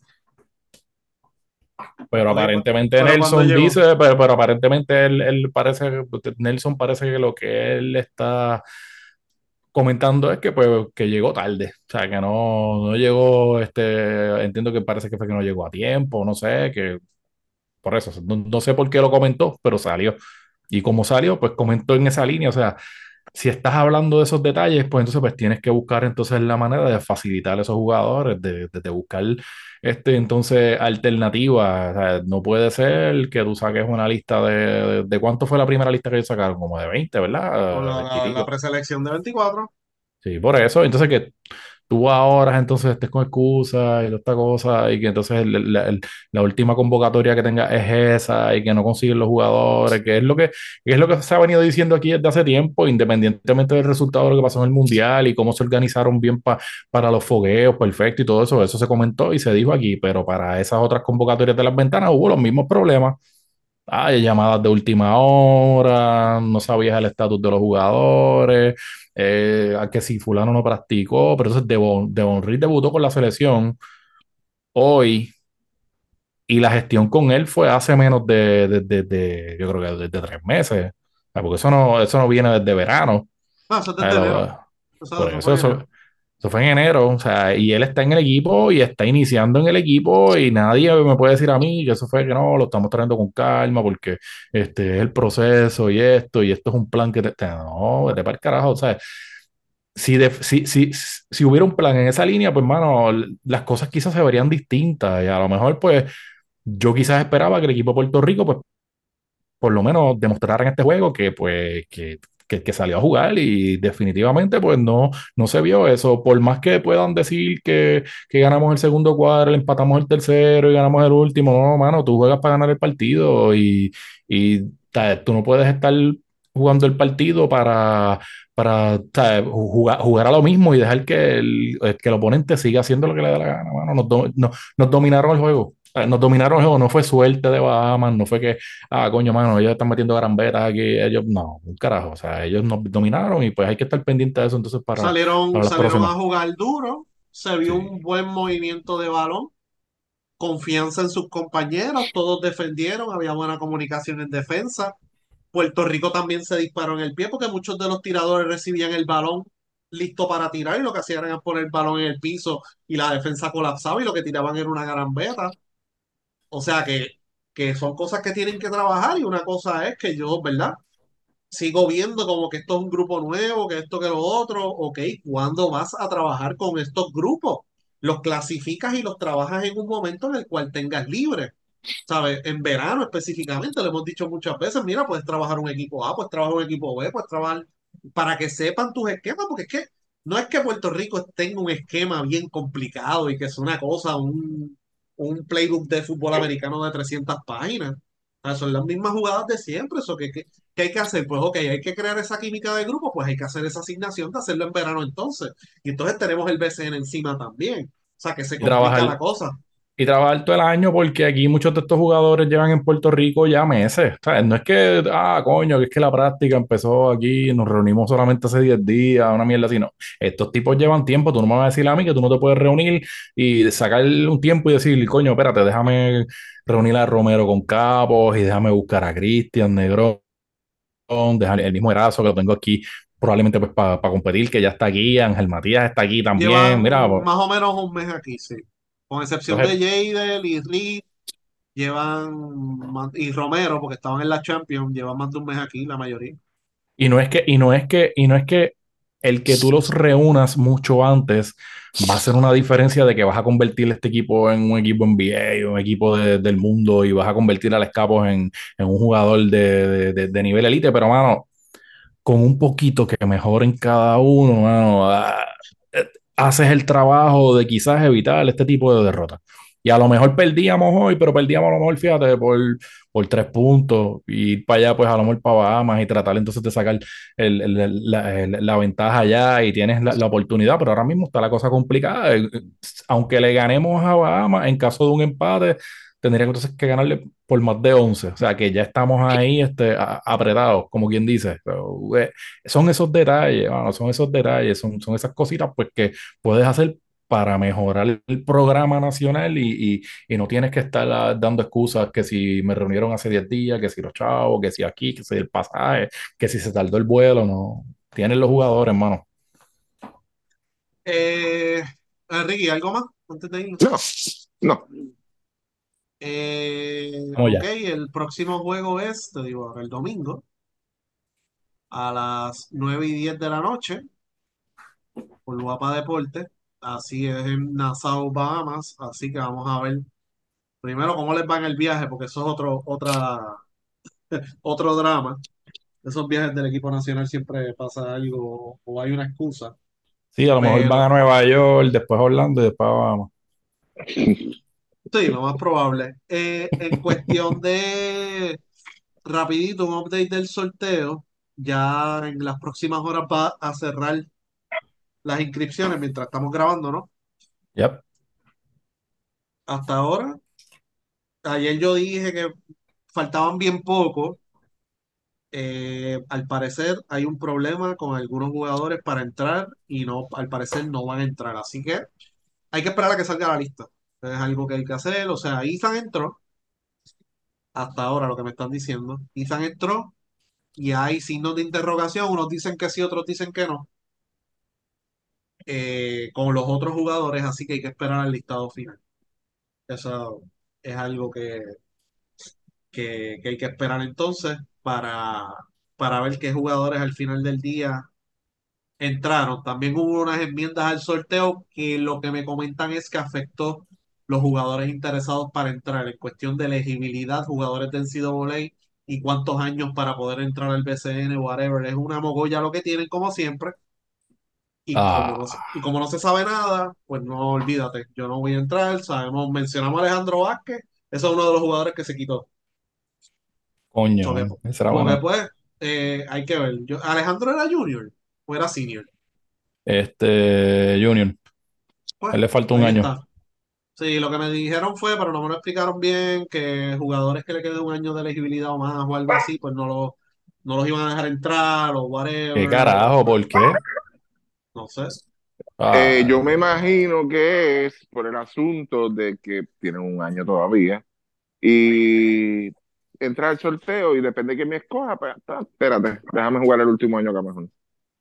pero Oye, pues, aparentemente pero cuando Nelson llegó, dice, pero, pero aparentemente él, él parece, Nelson parece que lo que él está comentando es que pues que llegó tarde, o sea, que no, no llegó, este, entiendo que parece que fue que no llegó a tiempo, no sé, que por eso, no, no sé por qué lo comentó, pero salió. Y como salió, pues comentó en esa línea, o sea, si estás hablando de esos detalles, pues entonces pues tienes que buscar entonces la manera de facilitar a esos jugadores, de, de, de buscar este entonces alternativas. O sea, no puede ser que tú saques una lista de, de, de cuánto fue la primera lista que ellos sacaron, como de veinte, con ¿verdad? la, veinte y la, la pico. preselección de veinticuatro. Sí, por eso. Entonces, que tú ahora entonces estés con excusas y toda esta cosa, y que entonces el- el- el- la última convocatoria que tengas es esa, y que no consiguen los jugadores, que es lo que, que es lo que se ha venido diciendo aquí desde hace tiempo, independientemente del resultado de lo que pasó en el Mundial y cómo se organizaron bien pa- para los fogueos, perfecto, y todo eso, eso se comentó y se dijo aquí, pero para esas otras convocatorias de las ventanas hubo los mismos problemas. Hay llamadas de última hora, no sabías el estatus de los jugadores, eh, a que si fulano no practicó, pero entonces Devon, Devon Reed debutó con la selección hoy y la gestión con él fue hace menos de, de- de- de- yo creo que desde tres meses. O sea, porque eso no, eso no viene desde verano. No, eso es Eh, desde enero. lo- Eso, por eso fue eso, en enero. eso, eso fue en enero, o sea, y él está en el equipo y está iniciando en el equipo y nadie me puede decir a mí que eso fue que no, lo estamos trayendo con calma porque este es el proceso y esto y esto es un plan que te, te- no, vete para el carajo, o sea, si, de- si, si, si hubiera un plan en esa línea, pues mano, las cosas quizás se verían distintas y a lo mejor pues yo quizás esperaba que el equipo de Puerto Rico pues por lo menos demostraran en este juego que, pues, que, que, que salió a jugar y definitivamente, pues, no, no se vio eso. Por más que puedan decir que, que ganamos el segundo cuadro, empatamos el tercero y ganamos el último, no, mano, tú juegas para ganar el partido y, y ta, tú no puedes estar jugando el partido para, para ta, jugar, jugar a lo mismo y dejar que el, que el oponente siga haciendo lo que le da la gana, mano. Nos, do- no- nos dominaron el juego. Eh, Nos dominaron el juego, no fue suerte de Bahamas, no fue que ah, coño, mano, ellos están metiendo garambetas aquí, ellos, no, un carajo, o sea, ellos nos dominaron y pues hay que estar pendiente de eso entonces para, Salieron, para las salieron a próximas. jugar duro, se vio Sí. un buen movimiento de balón, confianza en sus compañeros, todos defendieron, había buena comunicación en defensa. Puerto Rico también se disparó en el pie porque muchos de los tiradores recibían el balón listo para tirar y lo que hacían era poner el balón en el piso y la defensa colapsaba y lo que tiraban era una garambeta. O sea que, que son cosas que tienen que trabajar y una cosa es que yo, ¿verdad? Sigo viendo como que esto es un grupo nuevo, que esto que lo otro, ok, ¿cuándo vas a trabajar con estos grupos? Los clasificas y los trabajas en un momento en el cual tengas libre, ¿sabes? En verano específicamente, lo hemos dicho muchas veces, mira, puedes trabajar un equipo A, puedes trabajar un equipo B, puedes trabajar para que sepan tus esquemas, porque es que no es que Puerto Rico tenga un esquema bien complicado y que es una cosa, un, un playbook de fútbol americano de trescientas páginas. O sea, son las mismas jugadas de siempre, eso que, que ¿qué hay que hacer? Pues ok, hay que crear esa química de grupo, pues hay que hacer esa asignación de hacerlo en verano entonces. Y entonces tenemos el B C N encima también. O sea, que se Y complica la trabajar, cosa. y trabajar todo el año porque aquí muchos de estos jugadores llevan en Puerto Rico ya meses. O sea, no es que, ah, coño, que es que la práctica empezó aquí, nos reunimos solamente hace diez días, una mierda así, no. Estos tipos llevan tiempo, tú no me vas a decir a mí que tú no te puedes reunir y sacar un tiempo y decir, coño, espérate, déjame reunir a Romero con Capos y déjame buscar a Cristian Negrón, dejar el mismo Erazo que lo tengo aquí probablemente pues para competir, que ya está aquí, Ángel Matías está aquí también, mira, Llevan pues, más o menos un mes aquí, sí. Con excepción de entonces, Jadel y Reed, llevan, más- y Romero, porque estaban en la Champions, llevan más de un mes aquí, la mayoría. y no es que, y no es que, y no es que el que tú los reúnas mucho antes va a ser una diferencia de que vas a convertir este equipo en un equipo N B A, un equipo de- del mundo y vas a convertir al Escapos en, en un jugador de, de, de- de nivel elite, pero mano, con un poquito que mejoren cada uno, mano, ah, eh, haces el trabajo de quizás evitar este tipo de derrotas. Y a lo mejor perdíamos hoy, pero perdíamos a lo mejor, fíjate, por, por tres puntos, y ir para allá, pues a lo mejor para Bahamas y tratar entonces de sacar el- el- el- la, el- la ventaja allá y tienes la, la oportunidad, pero ahora mismo está la cosa complicada. Eh, eh, Aunque le ganemos a Bahamas, en caso de un empate, tendría que entonces que ganarle por más de once. O sea que ya estamos ahí este, a- apretados, como quien dice. Pero, eh, son esos detalles, mano, son esos detalles, son, son esas cositas pues que puedes hacer para mejorar el programa nacional y, y- y no tienes que estar ah, dando excusas que si me reunieron hace diez días, que si los chavos, que si aquí, que si el pasaje, que si se tardó el vuelo, no. Tienen los jugadores, hermano. Eh, Enrique, ¿algo más antes de irnos? No, no. Eh, Vamos ok, ya. el próximo juego es, te digo, el domingo a las nueve y diez de la noche por Guapa Deporte. Así es en Nassau, Bahamas. Así que vamos a ver primero cómo les va en el viaje, porque eso es otro, otra, otro drama. Esos viajes del equipo nacional siempre pasa algo o hay una excusa. Sí, a lo mejor van a Pero Nueva York, después a Orlando y después a Bahamas. sí, lo más probable. Eh, en cuestión de rapidito, un update del sorteo, ya en las próximas horas va a cerrar las inscripciones mientras estamos grabando, ¿no? Yep. Hasta ahora, ayer yo dije que faltaban bien poco. Eh, al parecer hay un problema con algunos jugadores para entrar y no, al parecer no van a entrar. Así que hay que esperar a que salga la lista. Es algo que hay que hacer. O sea, Ethan entró, hasta ahora lo que me están diciendo. Ethan entró y hay signos de interrogación. Unos dicen que sí, otros dicen que no. Eh, con los otros jugadores, así que hay que esperar al listado final. Eso es algo que, que, que hay que esperar entonces para, para ver qué jugadores al final del día entraron. También hubo unas enmiendas al sorteo que lo que me comentan es que afectó los jugadores interesados para entrar en cuestión de elegibilidad, jugadores de N C A A y cuántos años para poder entrar al B C N, whatever. Es una mogolla lo que tienen como siempre. Y como no, se- Ah, y como no se sabe nada, pues no olvídate, yo no voy a entrar. Sabemos, mencionamos a Alejandro Vázquez, eso es uno de los jugadores que se quitó. coño, Porque, man. Esa era porque buena. pues, eh, hay que ver. Yo, ¿Alejandro era junior o era senior? Este, Junior. A Pues, él le falta un ahí año. está. Sí, lo que me dijeron fue, pero no me lo explicaron bien, que jugadores que le quede un año de elegibilidad o más o algo así, pues no, lo, no los iban a dejar entrar o ¿Qué whatever. carajo? ¿Por qué? No sé. Eh, yo me Ay, imagino que es por el asunto de que tienen un año todavía y entra el sorteo y depende de quién me escoja, pues ah, espérate, déjame jugar el último año acá mejor.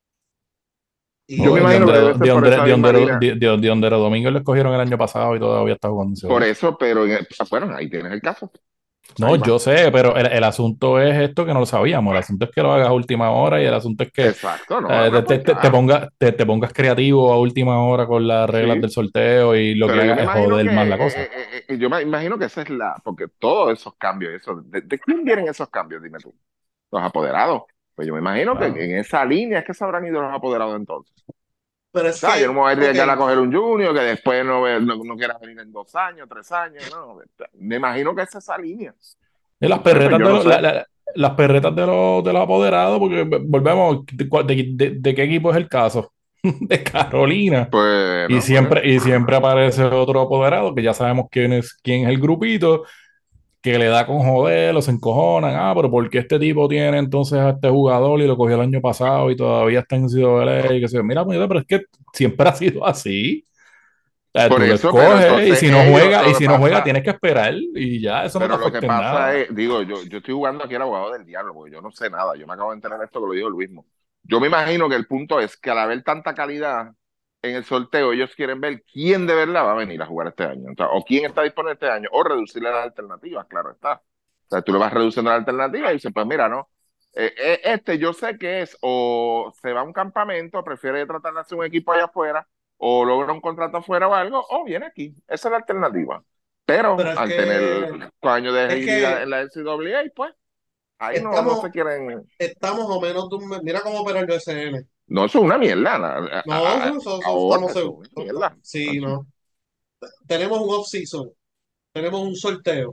Yo no, me Y, de imagino que Diondere, debe ser por Diondere, esa misma Diondere, línea. Di- Di- Diondere Domingo le escogieron el año pasado y todavía está jugando ese Por juego. eso, pero en el- bueno, ahí tienes el caso. No, Ahí va. yo sé, pero el, el asunto es esto que no lo sabíamos. El asunto es que lo hagas a última hora y el asunto es que Exacto, no, eh, una te, te, te porcada. ponga- te, te pongas creativo a última hora con las reglas Sí, del sorteo y lo que pero yo me hagas es imagino joder que más la eh, cosa. eh, eh, eh, yo me imagino que esa es la, porque todos esos cambios, eso, ¿de, de quién vienen esos cambios? Dime tú. Los apoderados. Pues yo me imagino que Claro. en esa línea es que se habrán ido los apoderados entonces. pero O es sea, yo no que, me voy a ok, arriesgar a coger un junior que después no, ve- no, no quiera venir en dos años, tres años, no. Me imagino que es esa línea. Y las Entonces, pues perretas yo de no los, sé. la- la- las perretas de los, de los apoderados, porque volvemos, ¿de, cuál- de- de- de qué equipo es el caso? De Carolina. Y Pues, pues, siempre, y siempre aparece otro apoderado que ya sabemos quién es, quién es el grupito, que le da con joder, los encojonan. Ah, pero ¿por qué este tipo tiene entonces a este jugador y lo cogió el año pasado y todavía está en N C A A? Y que se mira, mira, pero es que siempre ha sido así. O sea, por tú lo eso, pero escoges y entonces si no ellos, juega, lo y que si no juega, pasa, tienes que esperar y ya, eso no te pero lo que afecta en pasa nada. es, digo, yo, yo estoy jugando aquí al abogado del diablo, porque yo no sé nada. Yo me acabo de enterar de esto que lo dijo Luismo. Yo me imagino que el punto es que al haber tanta calidad en el sorteo, ellos quieren ver quién de verdad va a venir a jugar este año. O sea, o quién está disponible este año, o reducirle las alternativas, claro está. O sea, tú le vas reduciendo las alternativas y dices, pues mira, no. Eh, eh, este yo sé que es o se va a un campamento, prefiere tratar de hacer un equipo allá afuera, o logra un contrato afuera o algo, o viene aquí. Esa es la alternativa. Pero pero es al tener que, dos años de es elegibilidad que en la N C A A, pues ahí no, no estamos, se quieren. estamos a menos de un mes. Mira cómo opera el B C N. No, eso es una mierda. A- No, a- a- eso, eso- eso ahora estamos eso seguros. es una mierda. Sí, no. Tenemos un off-season, tenemos un sorteo.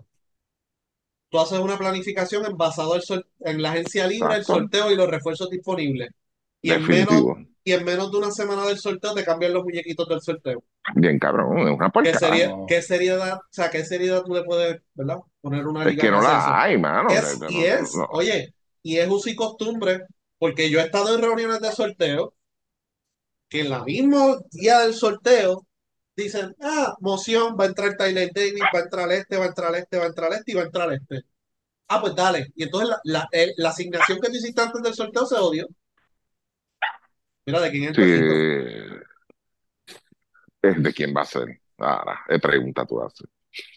Tú haces una planificación en basado al sor- en la agencia libre, el Exacto. sorteo y los refuerzos disponibles. Y en menos, Definitivo. y en menos de una semana del sorteo te cambian los muñequitos del sorteo. Bien cabrón, es una ¿Qué sería, porcada. qué No. seriedad, o sea, qué seriedad tú le puedes, ¿verdad? Poner una Es liga que que no hace eso. la hay, mano. Es, No, y no, es, no. oye, y es uso y costumbre, porque yo he estado en reuniones de sorteo que en la mismo día del sorteo dicen, ah, moción, va a entrar Tyler Davis, va a entrar este, va a entrar este, va a entrar este y va a entrar este. Ah, pues dale. Y entonces la, la, el- la asignación que tú hiciste antes del sorteo se odió. Mira, ¿de quién es el Sí, perrito? es de quién va a ser. Ahora, es pregunta tú haces.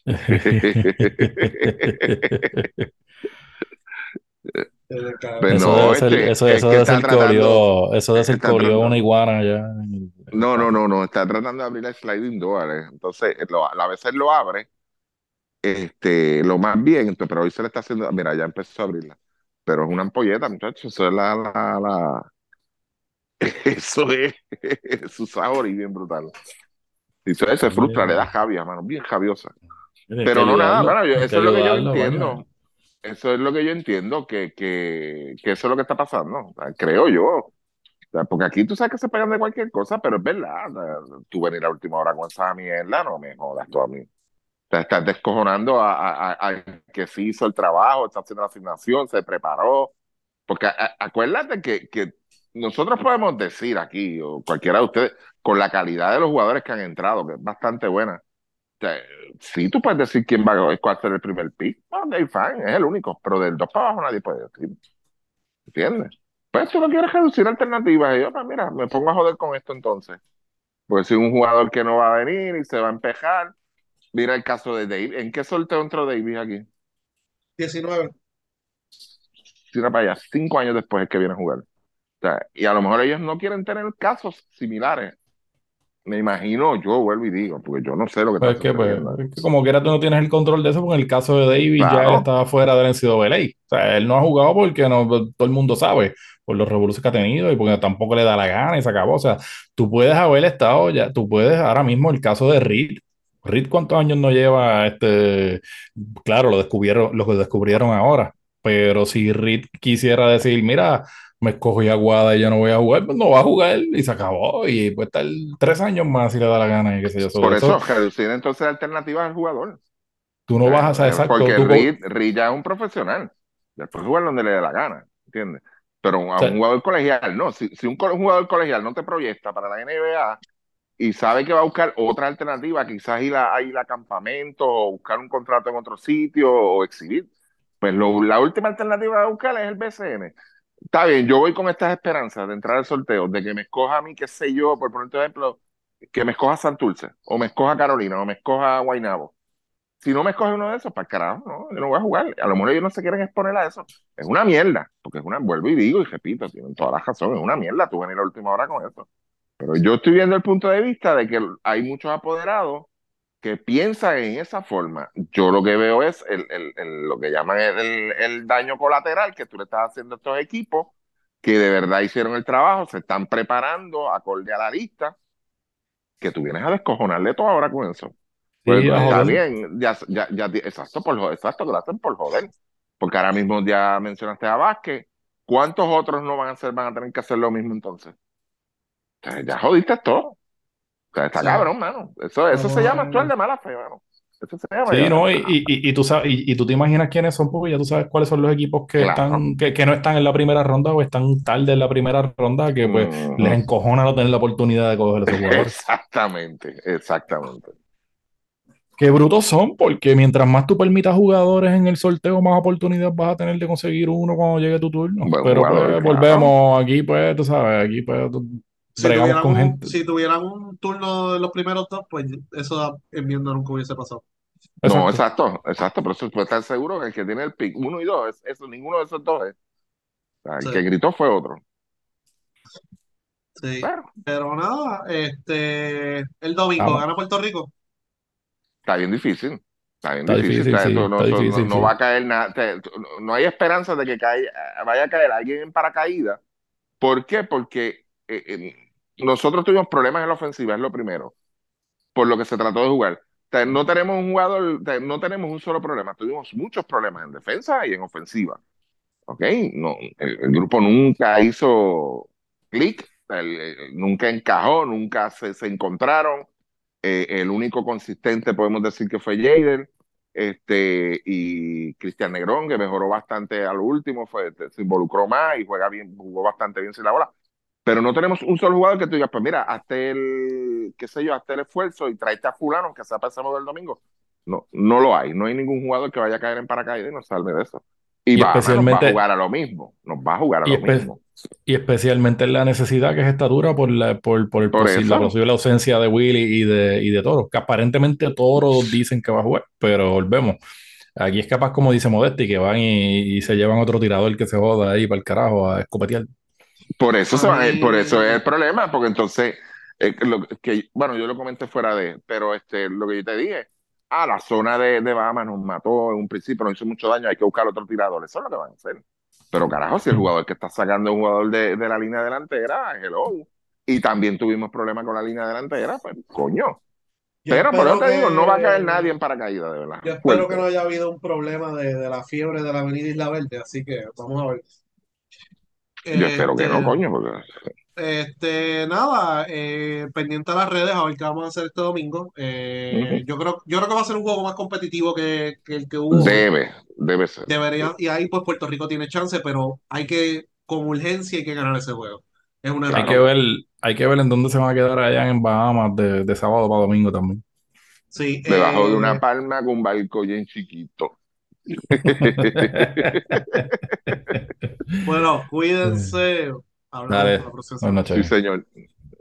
Eh, de Pues cabrón. Eso debe no, ser, este, eso, es eso que debe está ser que tratando, olió, eso debe ser que está olió una tratando. iguana ya en el, en el No, no, carro. no, no, está tratando de abrir el sliding door. eh. Entonces, lo- a veces lo abre, este, lo más bien, entonces, pero hoy se le está haciendo, mira, ya empezó a abrirla. Pero es una ampolleta, muchachos, eso es la, la, la, Eso es, su sabor y bien brutal. Y eso se frustra, le da Mire, javia, mano, bien javiosa. Tienes que Pero no nada, ayudarlo, bueno, yo- hay que eso es lo que yo ayudarlo, coño. entiendo. Eso es lo que yo entiendo, que, que, que eso es lo que está pasando, o sea, creo yo. O sea, porque aquí tú sabes que se pegan de cualquier cosa, pero es verdad. O sea, tú venir a última hora con esa mierda, no me jodas tú a mí. O sea, estás descojonando a, a- a- al que sí hizo el trabajo, está haciendo la asignación, se preparó. Porque a- a- acuérdate que, que nosotros podemos decir aquí, o cualquiera de ustedes, con la calidad de los jugadores que han entrado, que es bastante buena. O sea, sí, tú puedes decir quién va a cuál ser el primer pick. Ok, fine, es el único. Pero del dos para abajo nadie puede decir. ¿Entiendes? Pues tú no quieres reducir alternativas. Y yo, pues mira, me pongo a joder con esto entonces. Pues si un jugador que no va a venir y se va a empejar, mira el caso de David. ¿En qué sorteo entró David aquí? diecinueve. Tira para allá, cinco años después es que viene a jugar. O sea, y a lo mejor ellos no quieren tener casos similares. Me imagino, yo vuelvo y digo, porque yo no sé lo que está Pues es que, pues, sucediendo. es que como quiera tú no tienes el control de eso, porque en el caso de Davis ya él Claro, estaba fuera del N C A A. O sea, él no ha jugado porque no, todo el mundo sabe, por los revoluciones que ha tenido y porque tampoco le da la gana y se acabó. O sea, tú puedes haber estado ya, tú puedes ahora mismo el caso de Reed. Reed, ¿cuántos años no lleva este? Claro, lo descubrieron, lo que descubrieron ahora. Pero si Reed quisiera decir, mira, me escogí Aguada y yo no voy a jugar, pues no va a jugar y se acabó. Y puede estar tres años más si le da la gana y qué sé yo. por Sobre eso, eso, reducir entonces alternativas al jugador. tú no Eh, vas a ser eh, exacto. porque Tú, co- Reed, Reed ya es un profesional. Después jugar donde le dé la gana, ¿entiendes? Pero o a un sea, jugador colegial, no. Si, si un co- jugador colegial no te proyecta para la N B A y sabe que va a buscar otra alternativa, quizás ir a, a ir a campamento o buscar un contrato en otro sitio o exhibir, pues lo- la última alternativa a buscar es el B C N. Está bien, yo voy con estas esperanzas de entrar al sorteo, de que me escoja a mí, qué sé yo, por poner un ejemplo, que me escoja Santurce, o me escoja Carolina, o me escoja Guaynabo. Si no me escoge uno de esos, para carajo, no, yo no voy a jugar. A lo mejor ellos no se quieren exponer a eso. Es una mierda, porque es una, vuelvo y digo y repito, tienen toda la razón, es una mierda tú venir a la última hora con eso. Pero yo estoy viendo el punto de vista de que hay muchos apoderados que piensan en esa forma. Yo lo que veo es el, el- el- lo que llaman el, el- el daño colateral que tú le estás haciendo a estos equipos que de verdad hicieron el trabajo, se están preparando acorde a la lista, que tú vienes a descojonarle todo ahora con eso. Pues sí, a está joder. bien, ya, ya, ya, exacto, por, joder, exacto, que lo hacen por joder. Porque ahora mismo ya mencionaste a Vázquez, ¿cuántos otros no van a hacer, van a tener que hacer lo mismo entonces? O sea, ya jodiste todo. O sea, está Sí, cabrón, mano. Eso, eso se llama actuar vamos de mala fe, mano. Eso se llama Sí, ya. ¿no? Y, y, y- y tú sabes, y, y tú te imaginas quiénes son, porque ya tú sabes cuáles son los equipos que Claro. están, que, que no están en la primera ronda o están tarde en la primera ronda, que pues les Ujú. encojona no tener la oportunidad de coger a esos jugadores. Exactamente, exactamente. Qué brutos son, porque mientras más tú permitas jugadores en el sorteo, más oportunidades vas a tener de conseguir uno cuando llegue tu turno. Buen Pero jugador, pues claro. volvemos aquí, pues tú sabes, aquí pues tú- si bregamos tuvieran con un, gente. si tuvieran un turno de los primeros dos, pues eso enmienda nunca hubiese pasado. No, Exacto. exacto, exacto. Pero eso tú estás seguro que el que tiene el pick uno y dos, es, eso, ninguno de esos dos es. O sea, el Sí, que gritó fue otro. sí. Pero Pero nada, este, el domingo Vamos. gana Puerto Rico. está bien difícil. Está bien Está difícil. difícil, Está- sí, esto no, está eso no, difícil, no va sí. a caer nada. te- No no hay esperanza de que caiga- vaya a caer alguien en paracaídas. ¿Por qué? Porque eh, eh, nosotros tuvimos problemas en la ofensiva, es lo primero, por lo que se trató de jugar. O sea, no tenemos un jugador, o sea, no tenemos un solo problema, tuvimos muchos problemas en defensa y en ofensiva. ¿Ok? No, el, el grupo nunca hizo clic, el- el- nunca encajó, nunca se, se encontraron. Eh, el único consistente podemos decir que fue Jader, este, y Cristian Negrón, que mejoró bastante a lo último, fue, se involucró más y juega bien, jugó bastante bien sin la bola. Pero no tenemos un solo jugador que tú digas, pues mira, hazte el, qué sé yo, hazte el esfuerzo y tráete a fulano que sea para ese del domingo. No, no lo hay. No hay ningún jugador que vaya a caer en paracaídas y nos salve de eso. Y Y Bahama nos va a especialmente, jugar a lo mismo. Nos va a jugar a y, lo espe- mismo. y especialmente en la necesidad que es estatura por la, por, por el Por posi- la eso, posible ausencia de Willy y de, y de Toro, que aparentemente todos dicen que va a jugar, pero volvemos. Aquí es capaz, como dice Modesti, que van y, y se llevan otro tirador que se joda ahí para el carajo a escopetear. por eso A se van, a- por eso es mí, el problema, porque entonces, eh, lo que, bueno, yo lo comenté fuera de, pero este, lo que yo te dije, ah, la zona de, de Bahamas nos mató en un principio, nos hizo mucho daño, hay que buscar otro tirador. Eso es lo que van a hacer. Pero carajo, si el jugador que está sacando es un jugador de, de la línea delantera, hello. Y también tuvimos problemas con la línea delantera, pues coño. Yo Pero por eso espero te digo, no va a caer que, nadie en paracaídas, de verdad. yo espero que no Fuerte. haya habido un problema de, de la fiebre de la Avenida Isla Verde, así que vamos a ver. Yo espero que no, Este, coño, porque este, nada, eh, pendiente a las redes a ver qué vamos a hacer este domingo. ujú, Eh, yo creo, yo creo que va a ser un juego más competitivo que, que el que hubo hoy. debe, debe ser. Debería, y ahí pues Puerto Rico tiene chance, pero hay que, con urgencia, hay que ganar ese juego. Es una Hay que Claro. realidad. ver, hay que ver en dónde se van a quedar allá en Bahamas de, de sábado para domingo también. Sí, Debajo de una eh, palma con un barco bien chiquito. bueno, cuídense. Hablamos la Dale, próxima buenas semana. Sí, noches. señor.